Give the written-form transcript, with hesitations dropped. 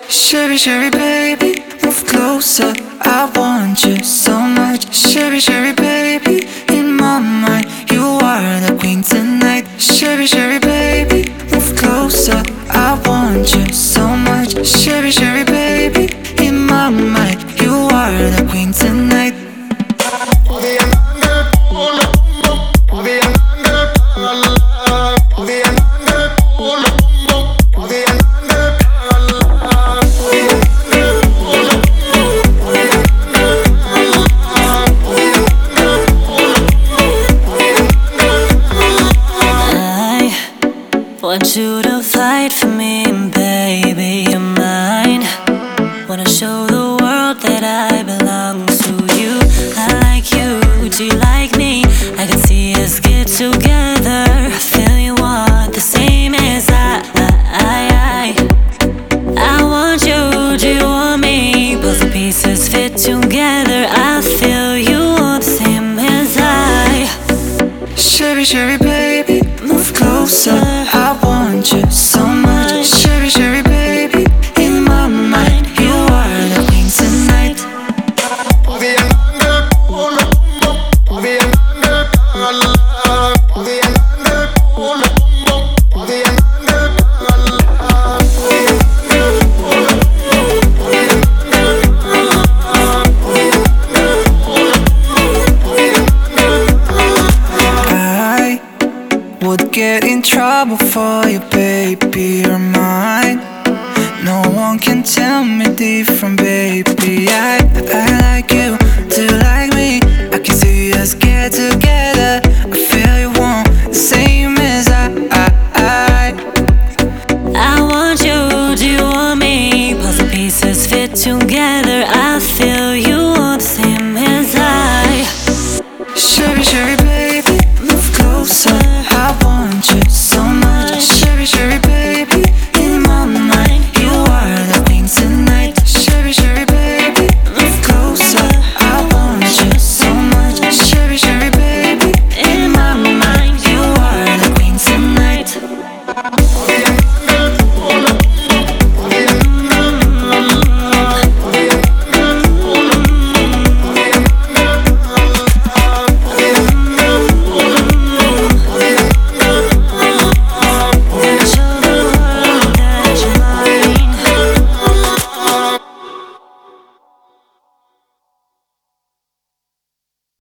Sherry, Sherry, baby, move closer. I want you so much. Sherry, Sherry, baby, in my mind, you are the queen tonight. Sherry, Sherry, baby, move closer. I want you so much. Sherry, Sherry, baby, in my mind, you are the queen tonight. Want you to fight for me, baby, you're mine. Wanna show the world that I belong to you. I like you, do you like me? I can see us get together. I feel you want the same as I want you, do you want me? Both the pieces fit together. I feel you want the same as I. Sherry, Sherry, baby, move closer. I want you so much. Sherry, Sherry, baby, in my mind, you are the queen tonight. Would get in trouble for you, baby, you're mine. No one can tell me different, baby. I like you, do you like me? I can see us get together.